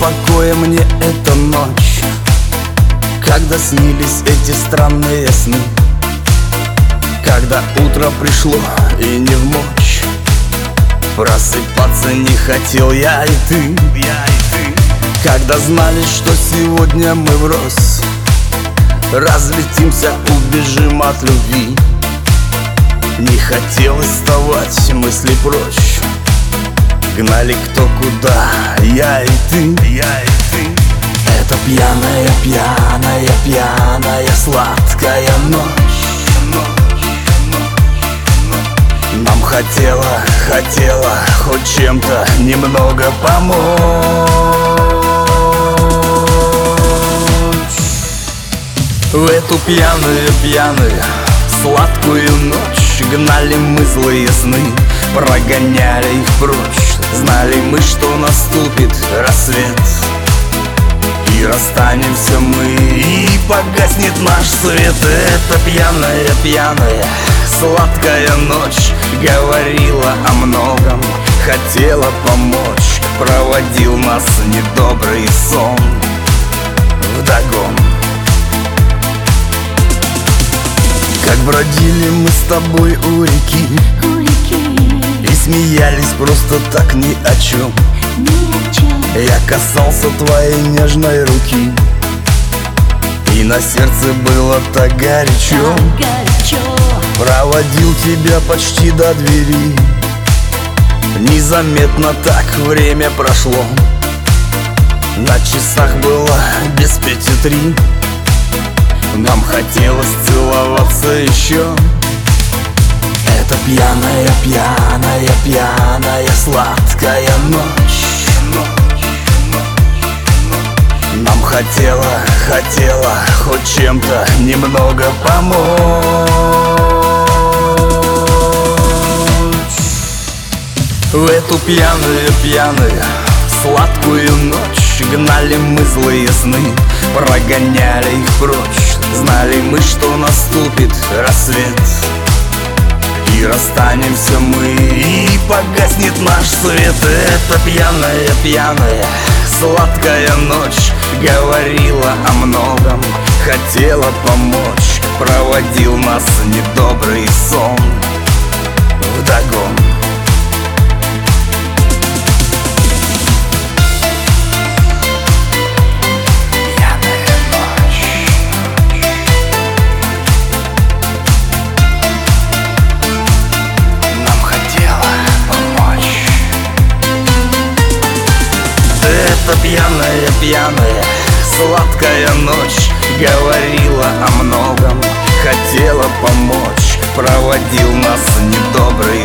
покоя мне эта ночь, когда снились эти странные сны, когда утро пришло и не вмочь. Просыпаться не хотел я и ты, когда знали, что сегодня мы врозь разлетимся, убежим от любви. Не хотелось вставать, мысли прочь гнали кто куда, я и ты. Это пьяная, пьяная, пьяная, сладкая ночь. Нам хотела хоть чем-то немного помочь. В эту пьяную, сладкую ночь гнали мы злые сны, прогоняли их прочь. Знали мы, что наступит рассвет, и расстанемся мы, и погаснет наш свет. Это пьяная, сладкая ночь говорила о многом, хотела помочь. Проводил нас недобрый сон вдогон. Как бродили мы с тобой у реки, и смеялись просто так ни о чем. Я касался твоей нежной руки, и на сердце было так горячо. Проводил тебя почти до двери, незаметно так время прошло. На часах было без 5:03. Нам хотелось целоваться еще. Это пьяная, сладкая ночь. Нам хотела хоть чем-то немного помочь. В эту пьяную, сладкую ночь гнали мы злые сны, прогоняли их прочь. Знали мы, что наступит рассвет, и расстанемся мы, и погаснет наш свет. Это пьяная, сладкая ночь говорила о многом, хотела помочь. Проводил нас недобрый сон вдогон. Это пьяная, сладкая ночь говорила о многом, хотела помочь. Проводил нас недобрый